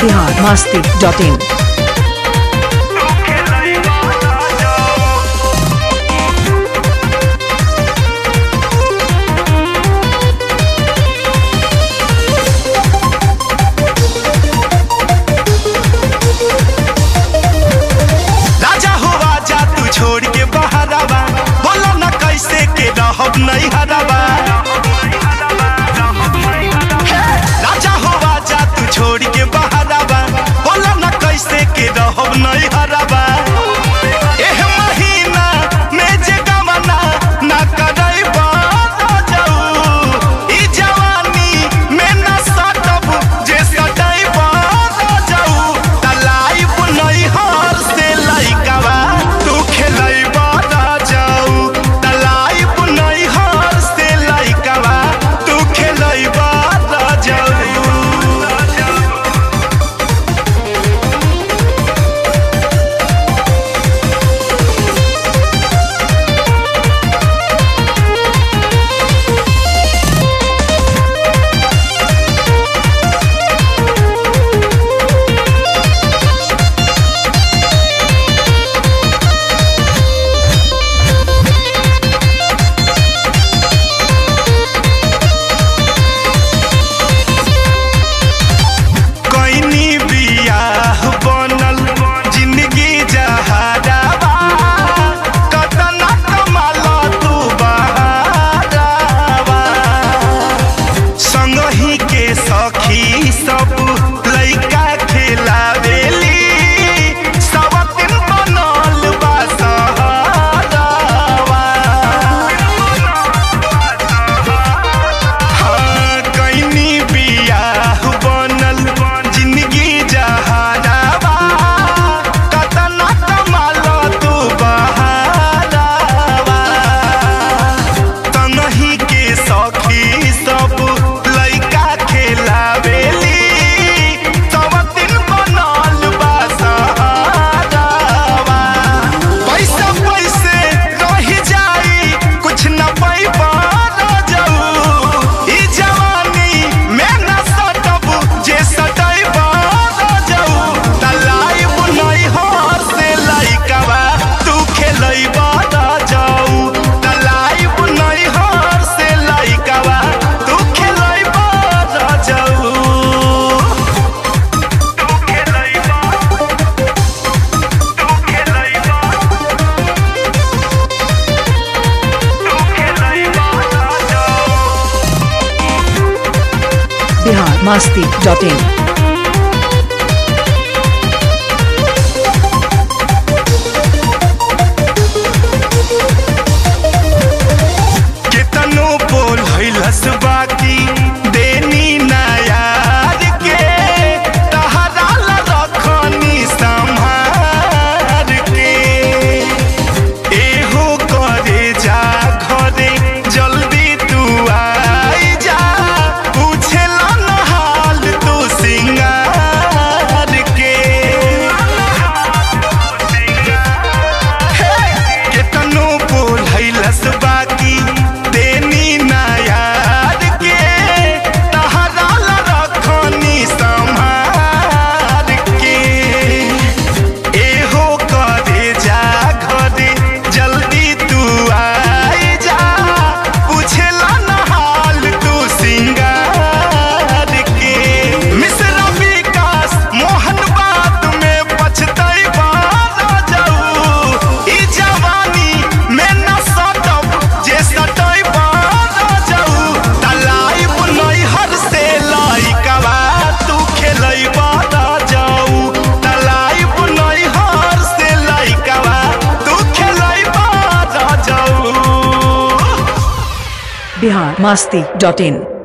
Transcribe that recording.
biharmasti.in। छोड़ के बहरावा बोलो न कैसे के रहब नहीं हरावा। राजा हो आजा तू छोड़ के बहरावा बोलो न कैसे के रहब नहीं हरावा। एह महीना में जे गमना ना करैबा जाऊ ई जवानी में न सटब जे सटैबा जाऊ तलाइब नहीं हर से लइकावा सखी सब लइका खिलावेली सब दिन बनल बा सहारावा। हाँ कइनी बियाह बनल जिंदगी जहारावा कतना कमाल तू बहारावा। तनही के सखी सब biharmasti.in। केतनो बोल हइलस बाकी देनी ना यार के तहरा ला रखनी संभार के। एहो करे जा घरे जल्दी तू आई जा पूछेला न हाल तू सिंगार के। केतनो बोल हइलस बाकी देनी ना यार के तहरा ला रखनी संभार के। एहो करे जा घरे जल्दी तू आई जा पूछेला न हाल तू सिंगार के। मिश्रा विकास मोहन बात में पछतैबा जाऊ ई जवानी में न सटब जे सटैबा जाऊ तलाइब नहीं हर से लइकावा तू खेलैबा जाऊ तलाइब नहीं हर से लइकावा तू खेलैबा जाऊ। biharmasti.in।